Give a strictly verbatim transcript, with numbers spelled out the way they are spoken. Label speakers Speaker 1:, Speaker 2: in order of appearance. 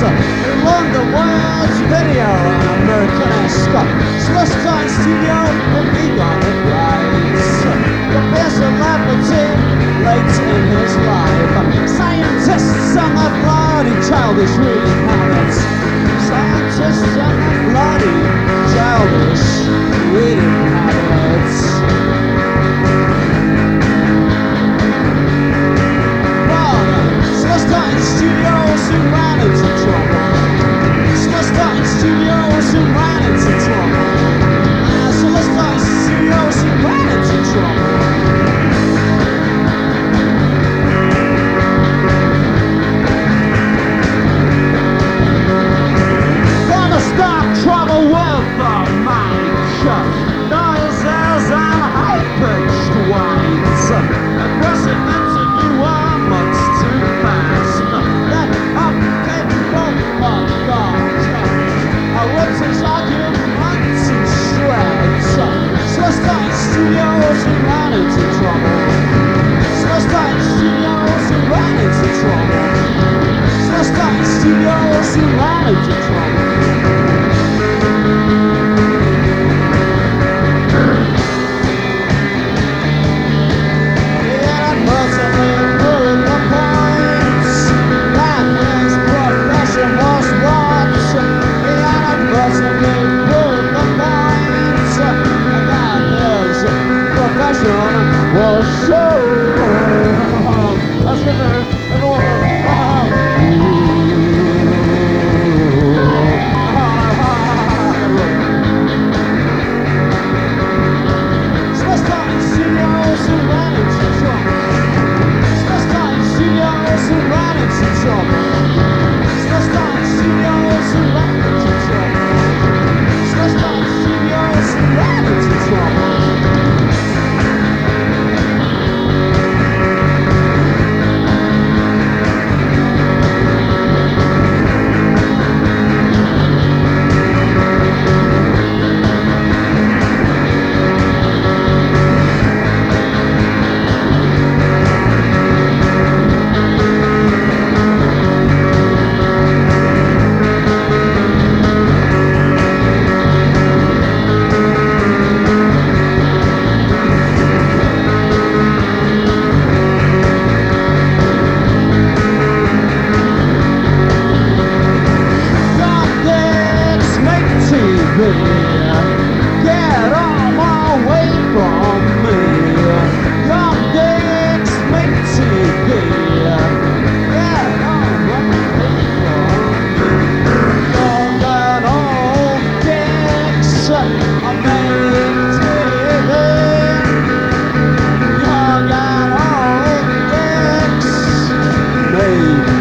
Speaker 1: We won the world's video on American-esque Celestine Studio and we got the prize. The best celebrity late in his life. Scientists and the bloody childish reading habits. Scientists and the bloody childish reading habits. Celestine Studios who ran into trouble. Celestine Studios who ran into trouble. Ah, Celestine Studios who ran into trouble. Gonna start trouble with the mic. Noises and high-pitched whines. Aggressive interviewer much too fast. That incapable of God. I ripped his arguments in shreds. Celestine Studios who ran into trouble. Celestine Studios who ran into trouble. Celestine Studios who ran into trouble. Well, so that's the Celestine Studios who ran into trouble. Celestine Studios who ran into trouble. Celestine Studios who ran into trouble. Celestine Studios who ran into trouble. Get all away from me. Young dicks make T V. Get all away from me. Young and old dicks make T V. Young and old dicks make